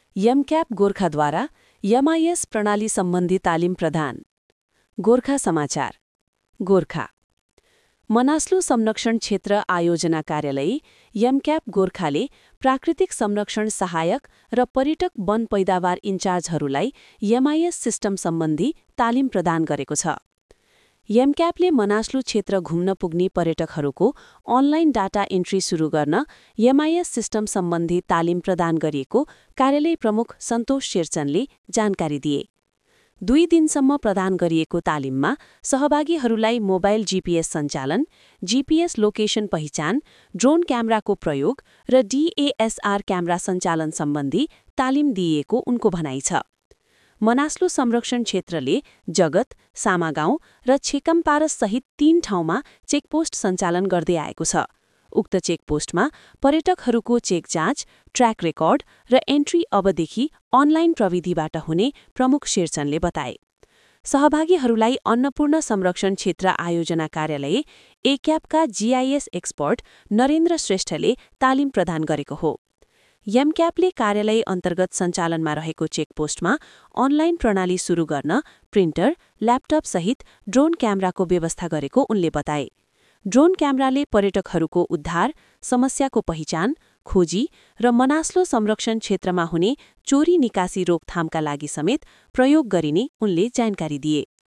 यमक्याप गोर्खाद्वारा MIS प्रणाली सम्बन्धी तालिम प्रदान। गोर्खा समाचार। गोर्खा मनास्लु संरक्षण क्षेत्र आयोजना कार्यालय यमक्याप गोर्खाले प्राकृतिक संरक्षण सहायक र पर्यटक वन पैदावार इन्चार्जहरूलाई एमआईएस सिस्टम सम्बन्धी तालिम प्रदान गरेको छ। यमक्यापले मनास्लु क्षेत्र घुम्न पुग्ने पर्यटकहरूको अनलाइन डाटा एन्ट्री सुरु गर्न एमआईएस सिस्टम सम्बन्धी तालिम प्रदान गरिएको कार्यालय प्रमुख सन्तोष शेरचनले जानकारी दिए। 2 दिनसम्म प्रदान गरिएको तालिममा सहभागीहरूलाई मोबाइल जीपीएस सञ्चालन, जीपीएस लोकेसन पहिचान, ड्रोन क्यामेराको प्रयोग र डीएसआर क्यामेरा सञ्चालन सम्बन्धी तालिम दिइएको उनको भनाइ छ। मनास्लु संरक्षण क्षेत्रले जगत, सामागाउँ र छेकमपारस सहित 3 ठाउँमा चेकपोस्ट सञ्चालन गर्दै आएको छ। उक्त चेकपोस्टमा पर्यटकहरूको चेक जाँच, ट्र्याक रेकर्ड र एन्ट्री अबदेखि अनलाइन प्रविधिबाट हुने प्रमुख शेरचनले बताए। सहभागीहरूलाई अन्नपूर्ण संरक्षण क्षेत्र आयोजना कार्यालय एक्यापका जीआईएस एक्सपर्ट नरेन्द्र श्रेष्ठले तालिम प्रदान गरेको हो। यमक्यापले कार्यालय अन्तर्गत सञ्चालनमा रहेको चेकपोस्टमा अनलाइन प्रणाली सुरु गर्न प्रिन्टर, ल्यापटप सहित ड्रोन क्यामेराको व्यवस्था गरेको उनले बताए। ड्रोन क्यामेराले पर्यटकहरूको उद्धार, समस्याको पहिचान, खोजी र मनास्लो संरक्षण क्षेत्रमा हुने चोरी निकासी रोकथामका लागि समेत प्रयोग गरिने उनले जानकारी दिए।